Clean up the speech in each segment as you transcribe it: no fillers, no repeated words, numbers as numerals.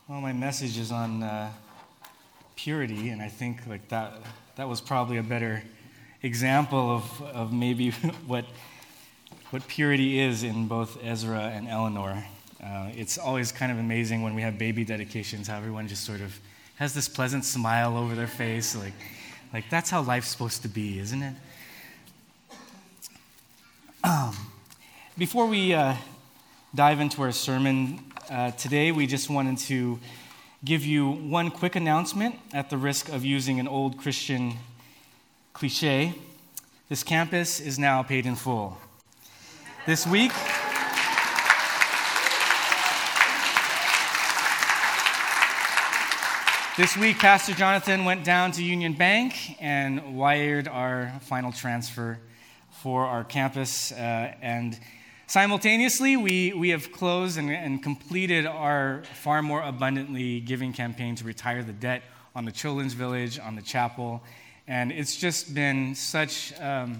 Well, my message is on purity, and I think that was probably a better example of maybe what purity is in both Ezra and Eleanor. It's always kind of amazing when we have baby dedications, how everyone just sort of has this pleasant smile over their face, like that's how life's supposed to be, isn't it? Before we dive into our sermon today, we just wanted to give you one quick announcement at the risk of using an old Christian cliche. This campus is now paid in full. This week, Pastor Jonathan went down to Union Bank and wired our final transfer for our campus, and simultaneously, we have closed and completed our Far More Abundantly giving campaign to retire the debt on the Children's Village, on the chapel. And it's just been such a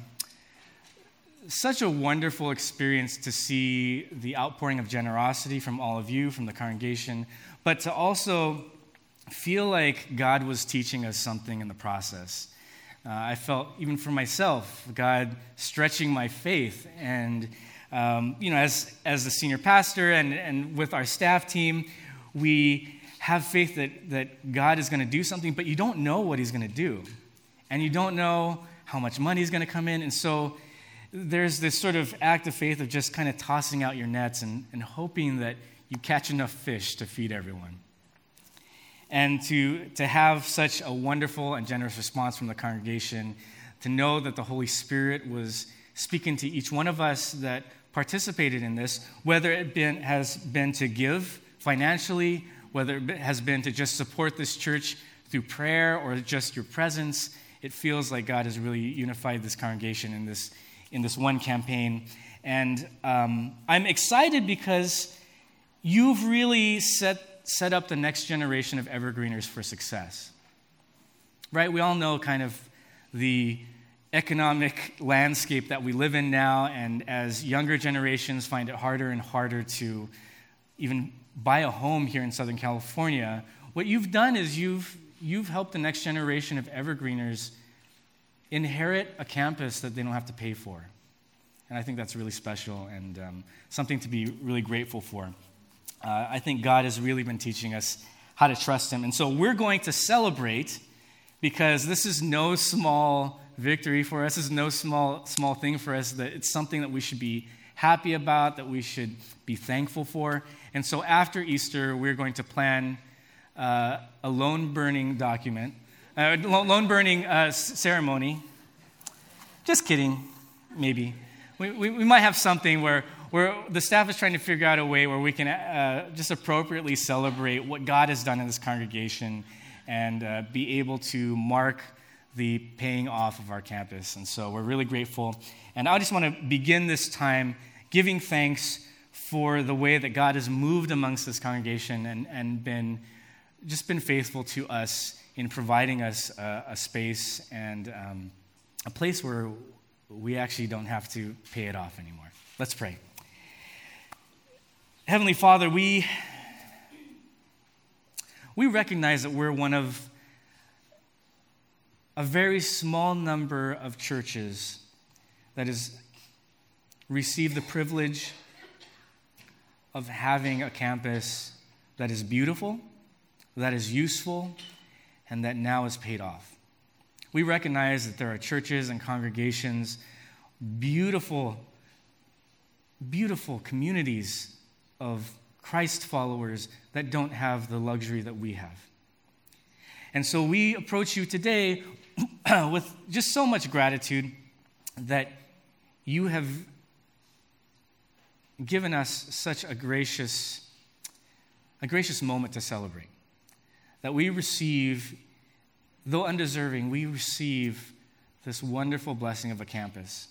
wonderful experience to see the outpouring of generosity from all of you, from the congregation, but to also feel like God was teaching us something in the process. I felt, even for myself, God stretching my faith. And as the senior pastor and with our staff team, we have faith that God is going to do something, but you don't know what he's going to do. And you don't know how much money is going to come in. And so there's this sort of act of faith of just kind of tossing out your nets and hoping that you catch enough fish to feed everyone. And to have such a wonderful and generous response from the congregation, to know that the Holy Spirit was speaking to each one of us that participated in this, whether it has been to give financially, whether it has been to just support this church through prayer or just your presence. It feels like God has really unified this congregation in this one campaign. And I'm excited because you've really set up the next generation of evergreeners for success. Right? We all know kind of the economic landscape that we live in now, and as younger generations find it harder and harder to even buy a home here in Southern California, what you've done is you've helped the next generation of evergreeners inherit a campus that they don't have to pay for. And I think that's really special and something to be really grateful for. I think God has really been teaching us how to trust him. And so we're going to celebrate, because this is no small victory for us. This is no small thing for us. That it's something that we should be happy about, that we should be thankful for. And so after Easter, we're going to plan a loan burning ceremony. Just kidding, maybe. We might have something where the staff is trying to figure out a way where we can just appropriately celebrate what God has done in this congregation and be able to mark the paying off of our campus. And so we're really grateful. And I just want to begin this time giving thanks for the way that God has moved amongst this congregation and been faithful to us in providing us a space and a place where we actually don't have to pay it off anymore. Let's pray. Heavenly Father, we recognize that we're one of a very small number of churches that has received the privilege of having a campus that is beautiful, that is useful, and that now is paid off. We recognize that there are churches and congregations, beautiful, beautiful communities of Christ followers that don't have the luxury that we have. And so we approach you today with just so much gratitude that you have given us such a gracious moment to celebrate. That we receive, though undeserving, we receive this wonderful blessing of a campus.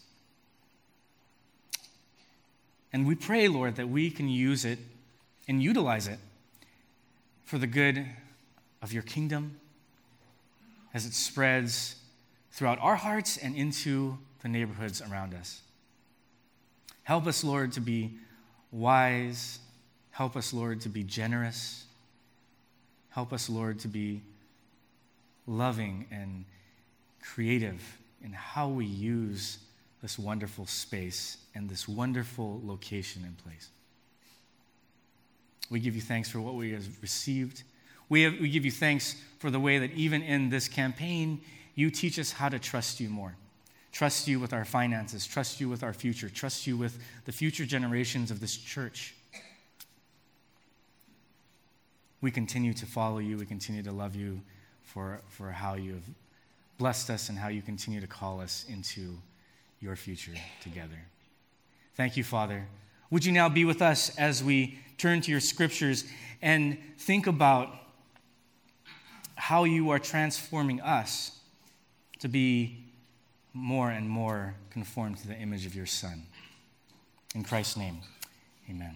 And we pray, Lord, that we can use it and utilize it for the good of your kingdom as it spreads throughout our hearts and into the neighborhoods around us. Help us, Lord, to be wise. Help us, Lord, to be generous. Help us, Lord, to be loving and creative in how we use this wonderful space and this wonderful location and place. We give you thanks for what we have received. We give you thanks for the way that even in this campaign, you teach us how to trust you more. Trust you with our finances. Trust you with our future. Trust you with the future generations of this church. We continue to follow you. We continue to love you for how you have blessed us and how you continue to call us into your future together. Thank you, Father. Would you now be with us as we turn to your scriptures and think about how you are transforming us to be more and more conformed to the image of your Son. In Christ's name, amen.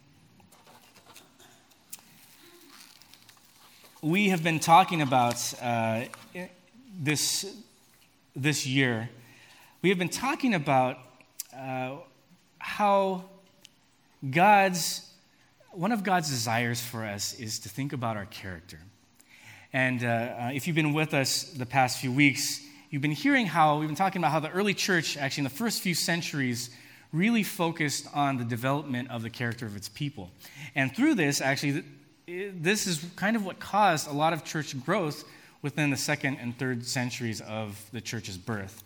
We have been talking about this year. We have been talking about how one of God's desires for us is to think about our character. And if you've been with us the past few weeks, you've been hearing how we've been talking about how the early church, actually in the first few centuries, really focused on the development of the character of its people. And through this, actually, this is kind of what caused a lot of church growth within the second and third centuries of the church's birth.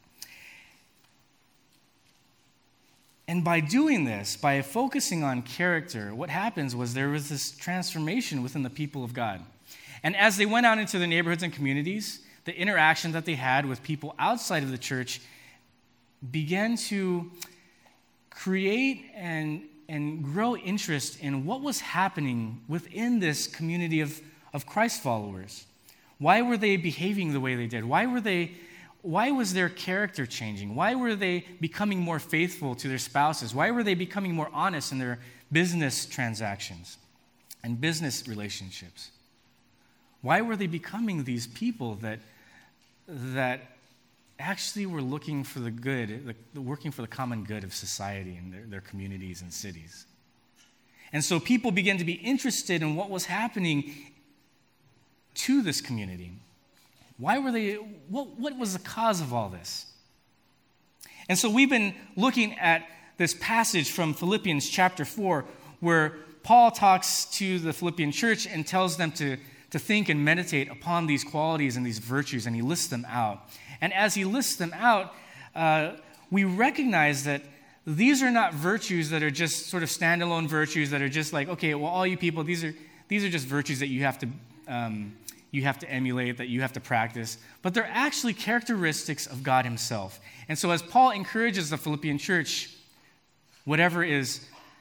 And by doing this, by focusing on character, what happens was there was this transformation within the people of God. And as they went out into the neighborhoods and communities, the interaction that they had with people outside of the church began to create and grow interest in what was happening within this community of Christ followers. Why were they behaving the way they did? Why was their character changing? Why were they becoming more faithful to their spouses? Why were they becoming more honest in their business transactions and business relationships? Why were they becoming these people that actually were looking for the good, working for the common good of society and their communities and cities? And so people began to be interested in what was happening to this community. Why were they, what was the cause of all this? And so we've been looking at this passage from Philippians chapter 4, where Paul talks to the Philippian church and tells them to think and meditate upon these qualities and these virtues, and he lists them out. And as he lists them out, we recognize that these are not virtues that are just sort of standalone virtues that are just like, okay, well, all you people, these are just virtues that you have to emulate, that you have to practice, but they're actually characteristics of God himself. And so as Paul encourages the Philippian church, whatever is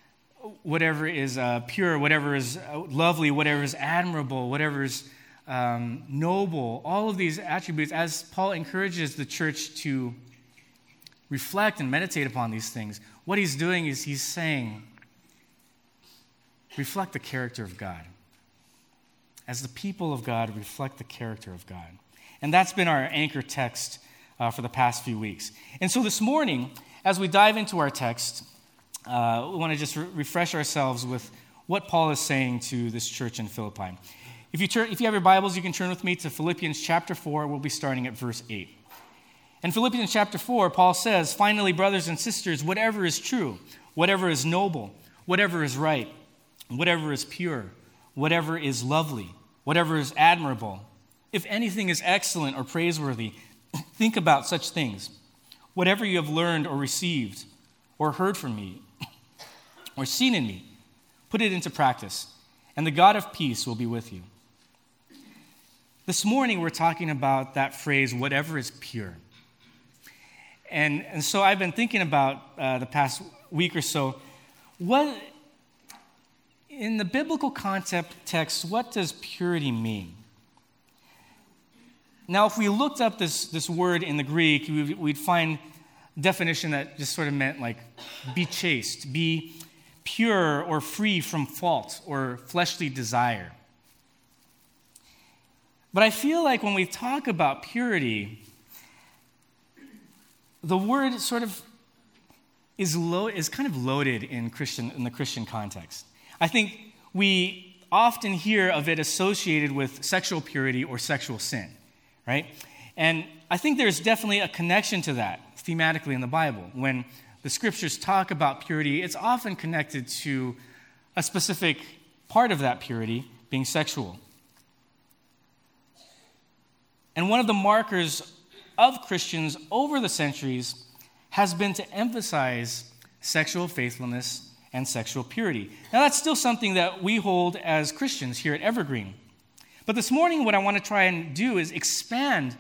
pure, whatever is lovely, whatever is admirable, whatever is noble, all of these attributes, as Paul encourages the church to reflect and meditate upon these things, what he's doing is he's saying, reflect the character of God. As the people of God, reflect the character of God. And that's been our anchor text for the past few weeks. And so this morning, as we dive into our text, we want to just refresh ourselves with what Paul is saying to this church in Philippi. If you have your Bibles, you can turn with me to Philippians chapter 4. We'll be starting at verse 8. In Philippians chapter 4, Paul says, "Finally, brothers and sisters, whatever is true, whatever is noble, whatever is right, whatever is pure, whatever is lovely, whatever is admirable, if anything is excellent or praiseworthy, think about such things. Whatever you have learned or received or heard from me or seen in me, put it into practice, and the God of peace will be with you." This morning, we're talking about that phrase, whatever is pure. And so I've been thinking about the past week or so, in the biblical context, what does purity mean? Now, if we looked up this word in the Greek, we'd find a definition that just sort of meant like be chaste, be pure or free from fault or fleshly desire. But I feel like when we talk about purity, the word sort of is kind of loaded in the Christian context. I think we often hear of it associated with sexual purity or sexual sin, right? And I think there's definitely a connection to that thematically in the Bible. When the scriptures talk about purity, it's often connected to a specific part of that purity being sexual. And one of the markers of Christians over the centuries has been to emphasize sexual faithfulness and sexual purity. Now, that's still something that we hold as Christians here at Evergreen. But this morning, what I want to try and do is expand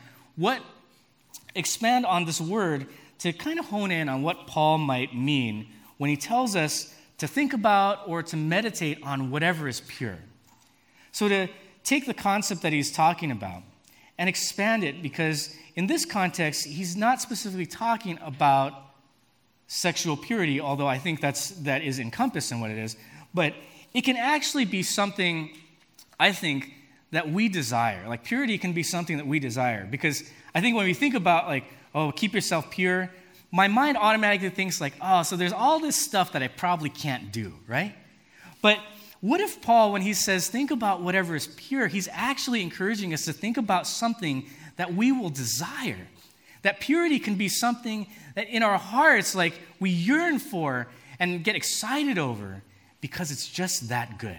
on this word to kind of hone in on what Paul might mean when he tells us to think about or to meditate on whatever is pure. So to take the concept that he's talking about and expand it, because in this context, he's not specifically talking about sexual purity, although I think that is encompassed in what it is, but it can actually be something, I think, that we desire. Like purity can be something that we desire, because I think when we think about keep yourself pure, my mind automatically thinks so there's all this stuff that I probably can't do, right? But what if Paul, when he says think about whatever is pure, he's actually encouraging us to think about something that we will desire. That purity can be something that in our hearts, we yearn for and get excited over because it's just that good.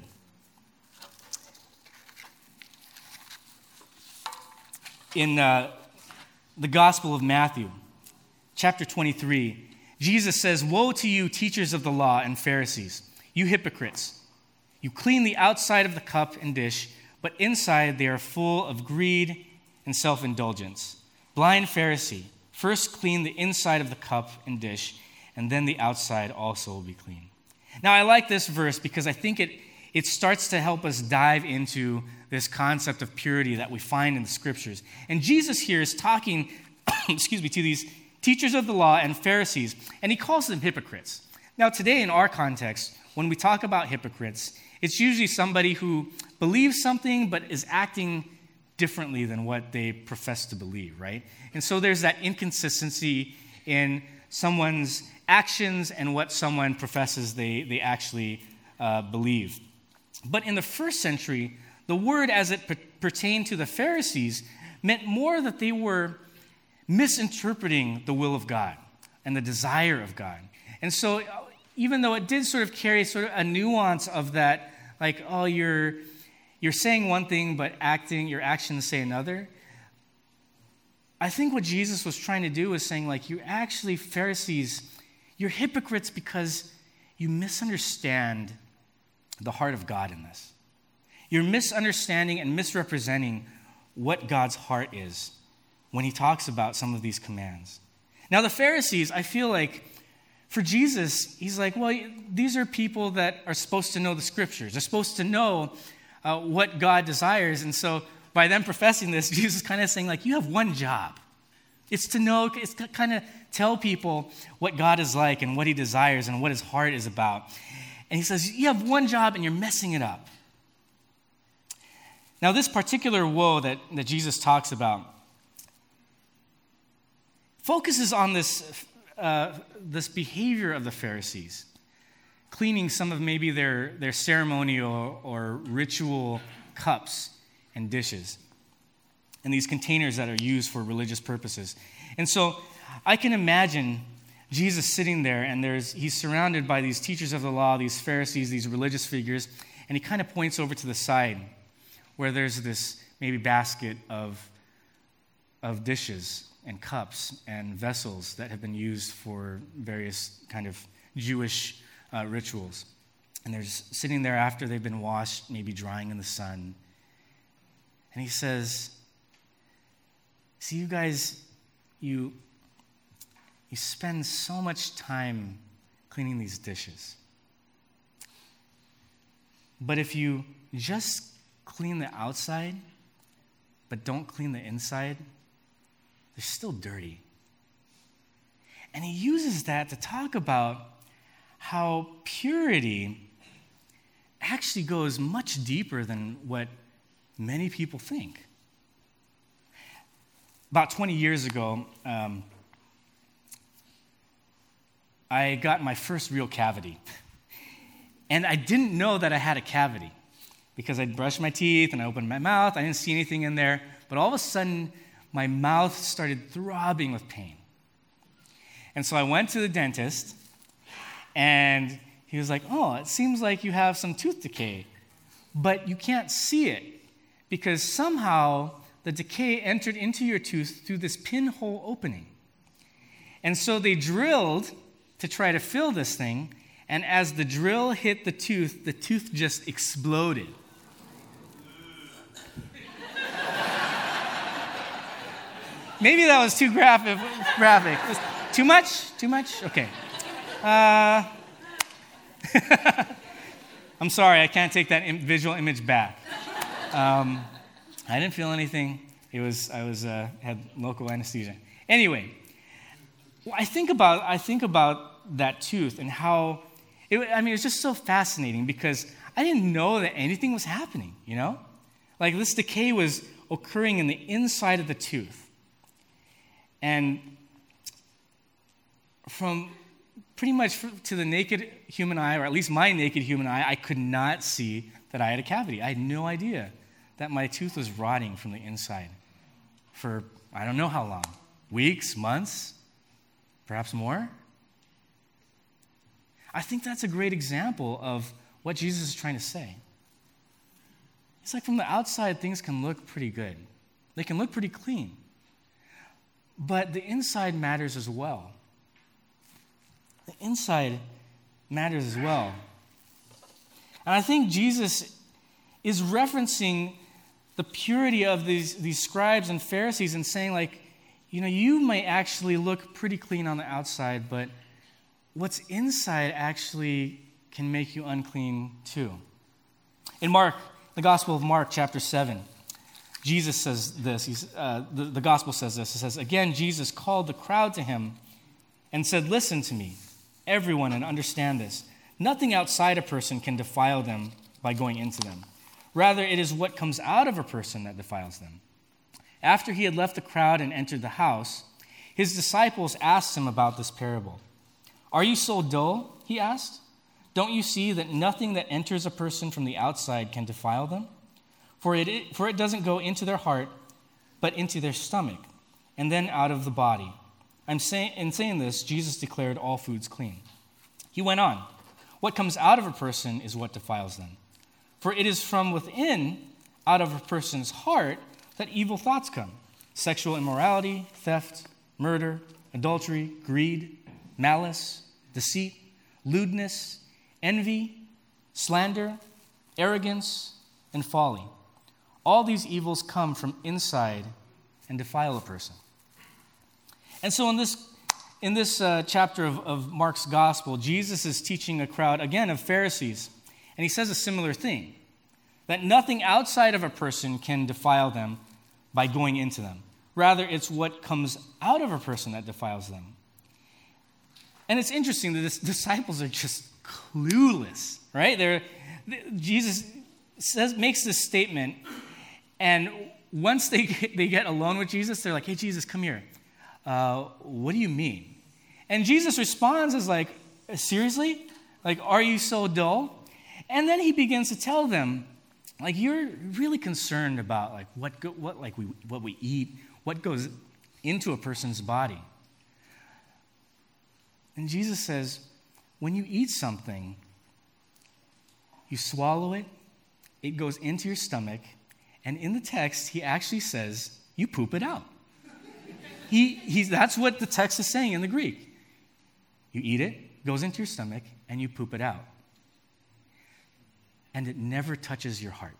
In the Gospel of Matthew, chapter 23, Jesus says, "Woe to you, teachers of the law and Pharisees, you hypocrites! You clean the outside of the cup and dish, but inside they are full of greed and self-indulgence. Blind Pharisee, first clean the inside of the cup and dish, and then the outside also will be clean." Now, I like this verse because I think it starts to help us dive into this concept of purity that we find in the scriptures. And Jesus here is talking, to these teachers of the law and Pharisees, and he calls them hypocrites. Now, today in our context, when we talk about hypocrites, it's usually somebody who believes something but is acting differently than what they profess to believe, right? And so there's that inconsistency in someone's actions and what someone professes they actually believe. But in the first century, the word as it pertained to the Pharisees meant more that they were misinterpreting the will of God and the desire of God. And so even though it did sort of carry sort of a nuance of that, you're saying one thing, but your actions say another, I think what Jesus was trying to do was saying, you actually, Pharisees, you're hypocrites because you misunderstand the heart of God in this. You're misunderstanding and misrepresenting what God's heart is when he talks about some of these commands. Now, the Pharisees, I feel like, for Jesus, he's these are people that are supposed to know the scriptures. They're supposed to know what God desires. And so by them professing this, Jesus is kind of saying, you have one job. It's to kind of tell people what God is like and what he desires and what his heart is about. And he says, you have one job and you're messing it up. Now, this particular woe that Jesus talks about focuses on this behavior of the Pharisees, cleaning some of maybe their ceremonial or ritual cups and dishes, and these containers that are used for religious purposes. And so I can imagine Jesus sitting there, and he's surrounded by these teachers of the law, these Pharisees, these religious figures, and he kind of points over to the side where there's this maybe basket of dishes and cups and vessels that have been used for various kind of Jewish rituals. And they're just sitting there after they've been washed, maybe drying in the sun. And he says, see, you guys, you spend so much time cleaning these dishes. But if you just clean the outside, but don't clean the inside, they're still dirty. And he uses that to talk about how purity actually goes much deeper than what many people think. About 20 years ago, I got my first real cavity. And I didn't know that I had a cavity. because I'd brushed my teeth and I opened my mouth. I didn't see anything in there. But all of a sudden, my mouth started throbbing with pain. And so I went to the dentist, and he was like, oh, it seems like you have some tooth decay, but you can't see it because somehow the decay entered into your tooth through this pinhole opening. And so they drilled to try to fill this thing, and as the drill hit the tooth just exploded. Maybe that was too graphic. Too much? Too much? Okay. I'm sorry, I can't take that visual image back. I didn't feel anything. I had local anesthesia. Anyway, I think about that tooth and how it's just so fascinating because I didn't know that anything was happening, Like this decay was occurring in the inside of the tooth. And from pretty much to the naked human eye, or at least my naked human eye, I could not see that I had a cavity. I had no idea that my tooth was rotting from the inside for I don't know how long. Weeks, months, perhaps more. I think that's a great example of what Jesus is trying to say. It's like from the outside, things can look pretty good. They can look pretty clean. But the inside matters as well. The inside matters as well. And I think Jesus is referencing the purity of these scribes and Pharisees and saying, like, you might actually look pretty clean on the outside, but what's inside actually can make you unclean too. In Mark, the Gospel of Mark, chapter 7, Jesus says this. The Gospel says this. It says, again, Jesus called the crowd to him and said, listen to me, everyone, and understand this. Nothing outside a person can defile them by going into them. Rather, it is what comes out of a person that defiles them. After he had left the crowd and entered the house, his disciples asked him about this parable. Are you so dull? He asked. Don't you see that nothing that enters a person from the outside can defile them? For it doesn't go into their heart, but into their stomach, and then out of the body. In saying this, Jesus declared all foods clean. He went on, what comes out of a person is what defiles them. For it is from within, out of a person's heart, that evil thoughts come. Sexual immorality, theft, murder, adultery, greed, malice, deceit, lewdness, envy, slander, arrogance, and folly. All these evils come from inside and defile a person. And so in this chapter of Mark's gospel, Jesus is teaching a crowd, again, of Pharisees. And he says a similar thing, that nothing outside of a person can defile them by going into them. Rather, it's what comes out of a person that defiles them. And it's interesting that the disciples are just clueless, right? Jesus makes this statement, and once they get alone with Jesus, they're like, hey, Jesus, come here. What do you mean? And Jesus responds as like, seriously? Like, are you so dull? And then he begins to tell them, like, you're really concerned about like what we eat, what goes into a person's body. And Jesus says, when you eat something, you swallow it, it goes into your stomach, and in the text, he actually says, you poop it out. That's what the text is saying in the Greek. You eat it, goes into your stomach, and you poop it out. And it never touches your heart.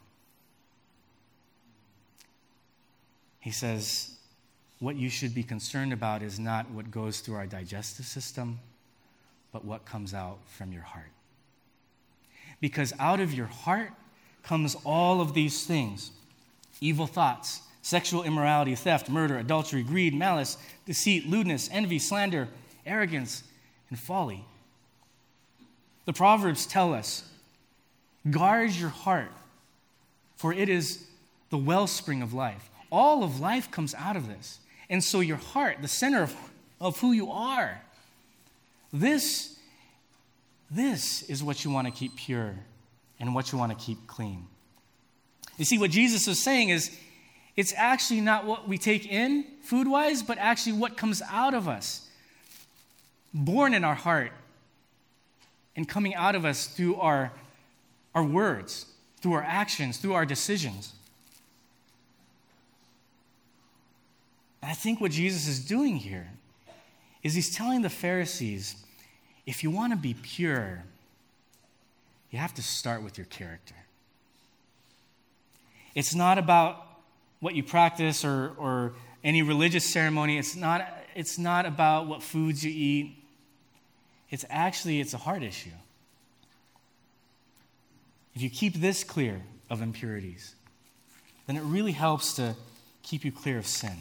He says, what you should be concerned about is not what goes through our digestive system, but what comes out from your heart. Because out of your heart comes all of these things: evil thoughts, sexual immorality, theft, murder, adultery, greed, malice, deceit, lewdness, envy, slander, arrogance, and folly. The Proverbs tell us, guard your heart, for it is the wellspring of life. All of life comes out of this. And so your heart, the center of who you are, this is what you want to keep pure and what you want to keep clean. You see, what Jesus was saying is, it's actually not what we take in food-wise, but actually what comes out of us, born in our heart, and coming out of us through our words, through our actions, through our decisions. And I think what Jesus is doing here is he's telling the Pharisees, if you want to be pure, you have to start with your character. It's not about what you practice or any religious ceremony. It's not about what foods you eat. It's a heart issue. If you keep this clear of impurities, then it really helps to keep you clear of sin.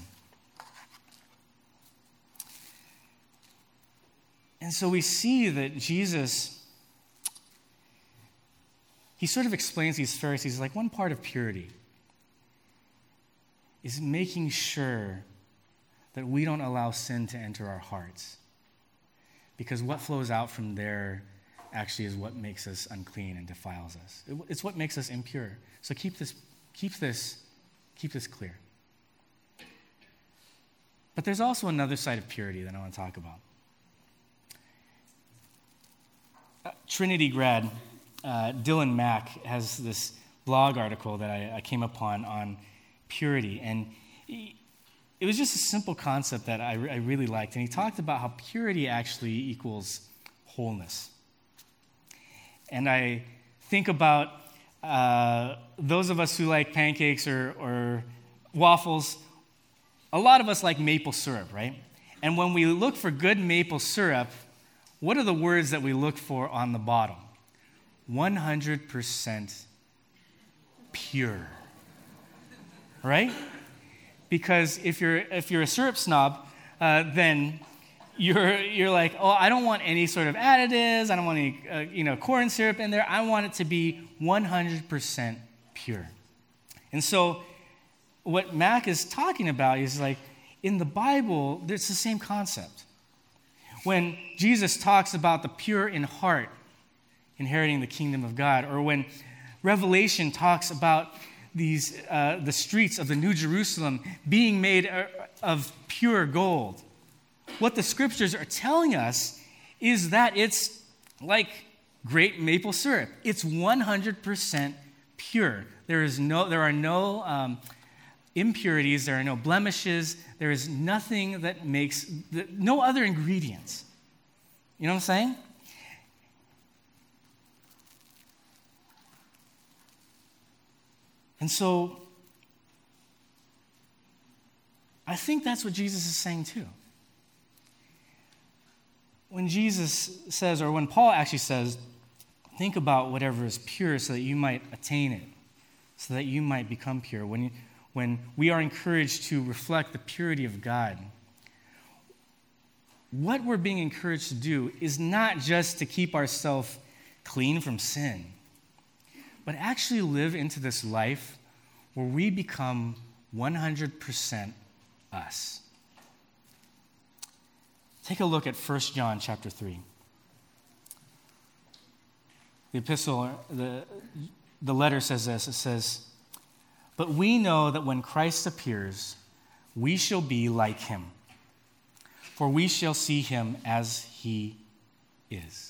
And so we see that Jesus, he sort of explains these Pharisees like one part of purity is making sure that we don't allow sin to enter our hearts. Because what flows out from there actually is what makes us unclean and defiles us. It's what makes us impure. So keep this clear. But there's also another side of purity that I want to talk about. Trinity grad Dylan Mack has this blog article that I came upon on purity, and it was just a simple concept that I really liked, and he talked about how purity actually equals wholeness. And I think about those of us who like pancakes or waffles. A lot of us like maple syrup, right? And when we look for good maple syrup, what are the words that we look for on the bottom? 100% pure. Right? Because if you're a syrup snob, then you're like, oh, I don't want any sort of additives. I don't want any corn syrup in there. I want it to be 100% pure. And so what Mac is talking about is like in the Bible, it's the same concept. When Jesus talks about the pure in heart inheriting the kingdom of God, or when Revelation talks about the streets of the New Jerusalem being made of pure gold, what the scriptures are telling us is that it's like great maple syrup. It's 100% pure. There are no impurities. There are no blemishes. There is nothing that makes no other ingredients. You know what I'm saying? And so, I think that's what Jesus is saying too. When Jesus says, or when Paul actually says, think about whatever is pure so that you might attain it, so that you might become pure. When we are encouraged to reflect the purity of God, what we're being encouraged to do is not just to keep ourselves clean from sin, but actually live into this life where we become 100% us. Take a look at 1 John chapter 3. The epistle, the letter says this. It says, "But we know that when Christ appears, we shall be like him, for we shall see him as he is."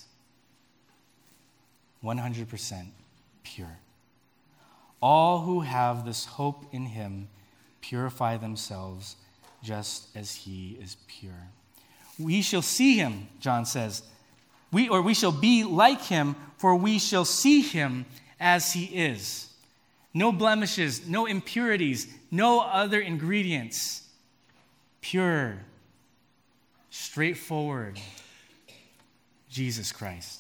100% pure. All who have this hope in him purify themselves just as he is pure. We shall see him, John says. We shall be like him, for we shall see him as he is. No blemishes, no impurities, no other ingredients. Pure, straightforward, Jesus Christ.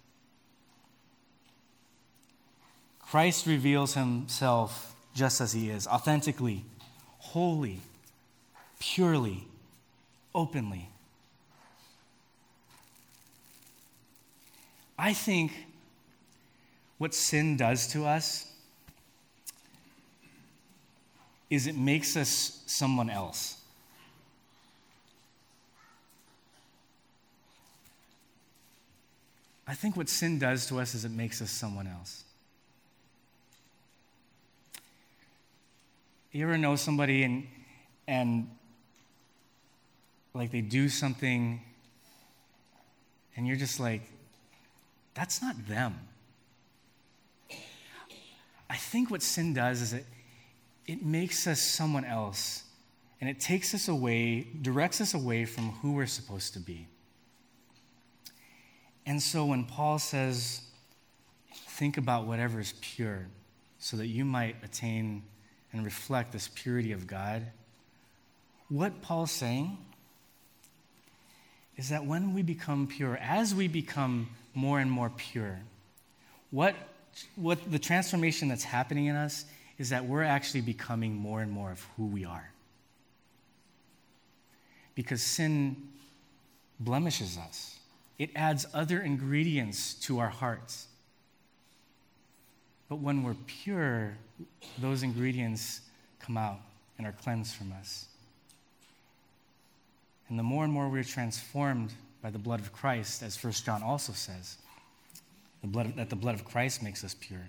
Christ reveals himself just as he is, authentically, wholly, purely, openly. I think what sin does to us is it makes us someone else. I think what sin does to us is it makes us someone else. You ever know somebody and like they do something and you're just like, that's not them. I think what sin does is it makes us someone else, and it takes us away, directs us away from who we're supposed to be. And so when Paul says, think about whatever is pure, so that you might attain and reflect this purity of God, what Paul's saying is that when we become pure, as we become more and more pure, what the transformation that's happening in us is that we're actually becoming more and more of who we are. Because sin blemishes us. It adds other ingredients to our hearts. But when we're pure, those ingredients come out and are cleansed from us. And the more and more we're transformed by the blood of Christ, as 1 John also says, that the blood of Christ makes us pure,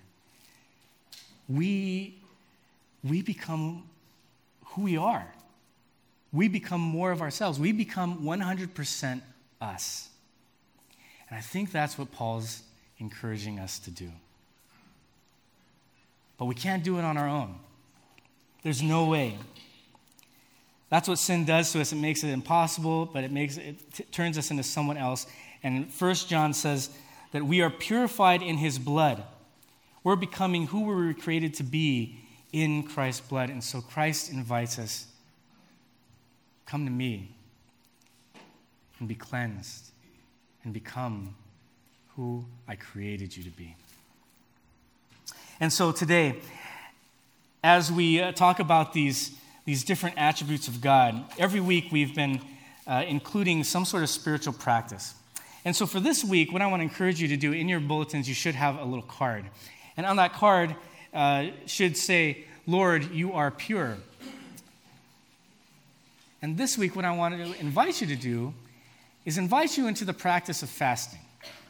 we become who we are. We become more of ourselves. We become 100% us. And I think that's what Paul's encouraging us to do. But we can't do it on our own. There's no way. That's what sin does to us. It makes it impossible, but it turns us into someone else. And 1 John says that we are purified in his blood. We're becoming who we were created to be in Christ's blood. And so Christ invites us, come to me and be cleansed and become who I created you to be. And so today, as we talk about these different attributes of God, every week we've been including some sort of spiritual practice. And so for this week, what I want to encourage you to do, in your bulletins, you should have a little card. And on that card should say, Lord, you are pure. And this week, what I want to invite you to do is invite you into the practice of fasting.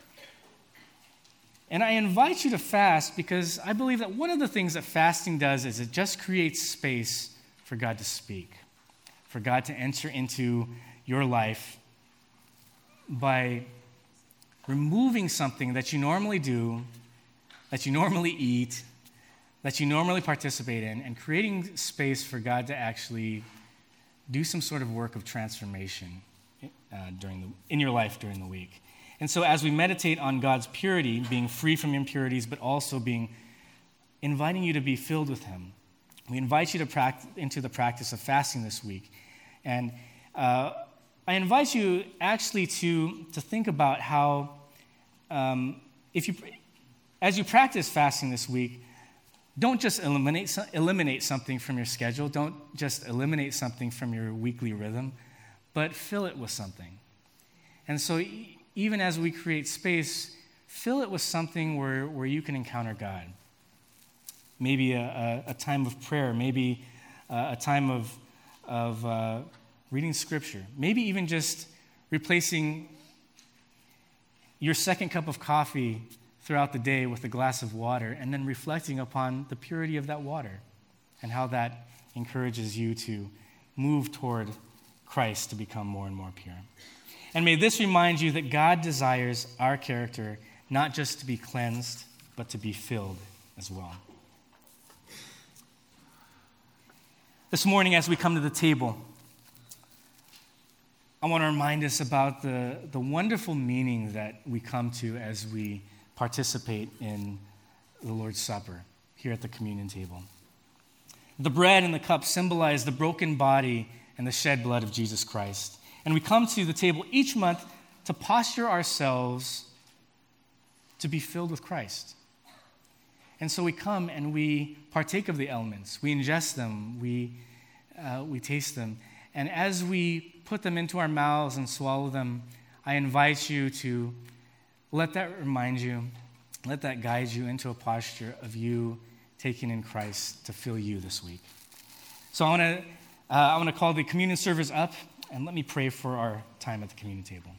And I invite you to fast because I believe that one of the things that fasting does is it just creates space for God to speak, for God to enter into your life by removing something that you normally do, that you normally eat, that you normally participate in, and creating space for God to actually do some sort of work of transformation in your life during the week. And so as we meditate on God's purity, being free from impurities, but also inviting you to be filled with him, we invite you into the practice of fasting this week. And I invite you actually to think about how, as you practice fasting this week, don't just eliminate something from your schedule. Don't just eliminate something from your weekly rhythm, but fill it with something. And so even as we create space, fill it with something where you can encounter God. Maybe a time of prayer, maybe a time of reading Scripture, maybe even just replacing your second cup of coffee throughout the day with a glass of water, and then reflecting upon the purity of that water and how that encourages you to move toward Christ to become more and more pure. And may this remind you that God desires our character not just to be cleansed, but to be filled as well. This morning, as we come to the table, I want to remind us about the wonderful meaning that we come to as we participate in the Lord's Supper here at the communion table. The bread and the cup symbolize the broken body and the shed blood of Jesus Christ. And we come to the table each month to posture ourselves to be filled with Christ. And so we come and we partake of the elements. We ingest them. We taste them. And as we put them into our mouths and swallow them, I invite you to let that remind you, let that guide you into a posture of you taking in Christ to fill you this week. So I want to call the communion servers up, and let me pray for our time at the communion table.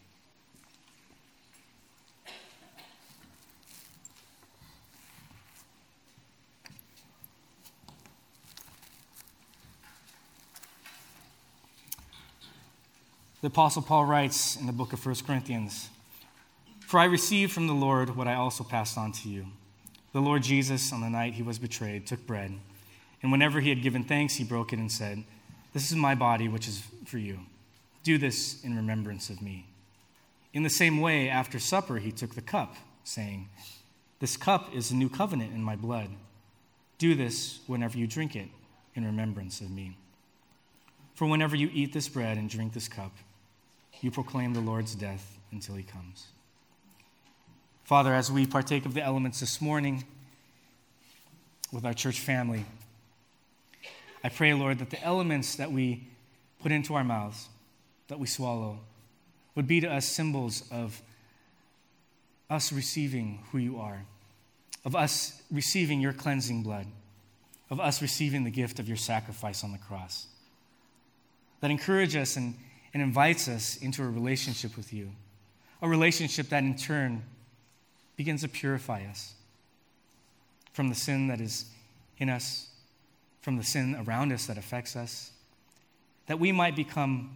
The Apostle Paul writes in the book of 1 Corinthians, "For I received from the Lord what I also passed on to you. The Lord Jesus, on the night he was betrayed, took bread, and whenever he had given thanks, he broke it and said, 'This is my body, which is for you. Do this in remembrance of me.' In the same way, after supper, he took the cup, saying, 'This cup is the new covenant in my blood. Do this whenever you drink it in remembrance of me. For whenever you eat this bread and drink this cup, you proclaim the Lord's death until he comes.'" Father, as we partake of the elements this morning with our church family, I pray, Lord, that the elements that we put into our mouths, that we swallow, would be to us symbols of us receiving who you are, of us receiving your cleansing blood, of us receiving the gift of your sacrifice on the cross, that encourage us and invites us into a relationship with you, a relationship that in turn begins to purify us from the sin that is in us, from the sin around us that affects us, that we might become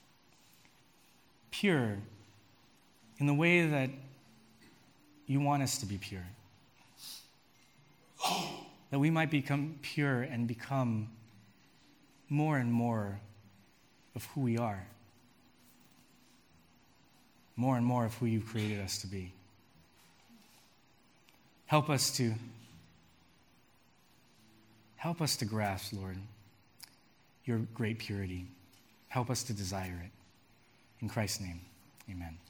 pure in the way that you want us to be pure, that we might become pure and become more and more of who we are, more and more of who you've created us to be. Help us to grasp, Lord, your great purity. Help us to desire it. In Christ's name, amen.